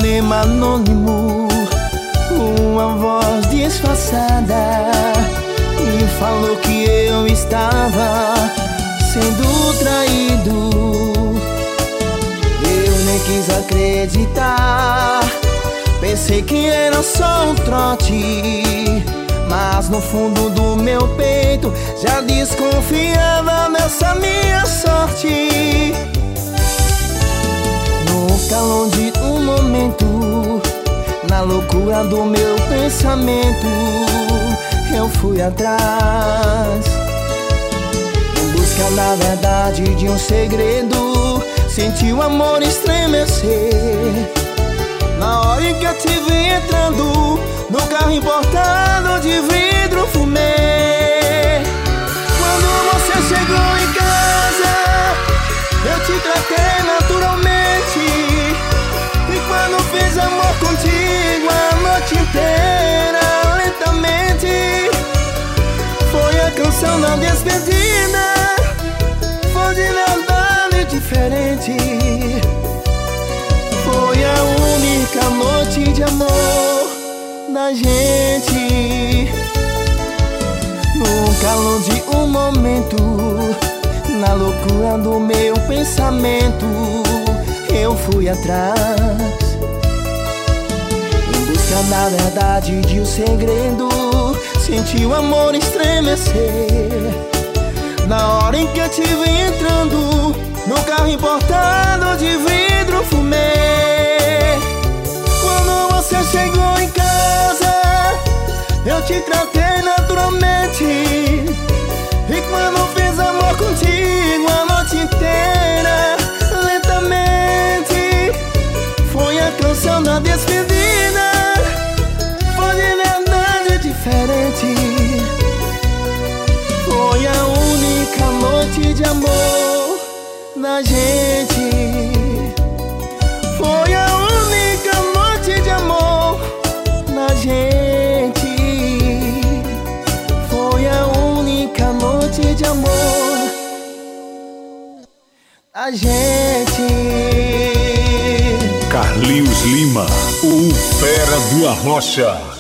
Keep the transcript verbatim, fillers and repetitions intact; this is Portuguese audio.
telefonema anônimo, uma voz disfarçada me falou que eu estava sendo traído. Eu nem quis acreditar, pensei que era só um trote, mas no fundo do meu peito já desconfiava dessa minha sorte. No calor de um momento, na loucura do meu pensamento, eu fui atrás, em busca da verdade de um segredo. Senti o amor estremecer na hora em que eu te vi entrando no carro importado de vidro fumê. Quando você chegou em casa, eu te tratei naturalmente, e quando fiz amor contigo a noite inteira, lentamente, foi a canção da despedida. Foi de verdade diferente, foi a única noite de amor da gente. No calor de um momento, na loucura do meu pensamento, eu fui atrás, em busca da verdade de um segredo. Senti o amor estremecer na hora em que eu te vi entrando no carro importado de vidro fumê. Quando você chegou em casa, eu te tratei naturalmente, e quando fiz amor contigo a noite inteira, lentamente, foi a canção da despedida. Foi de verdade diferente, foi a única noite de amor da gente. Foi a única noite de amor da gente. Foi a única noite de amor da gente. Carlinhos Lima, o fera do Arrocha.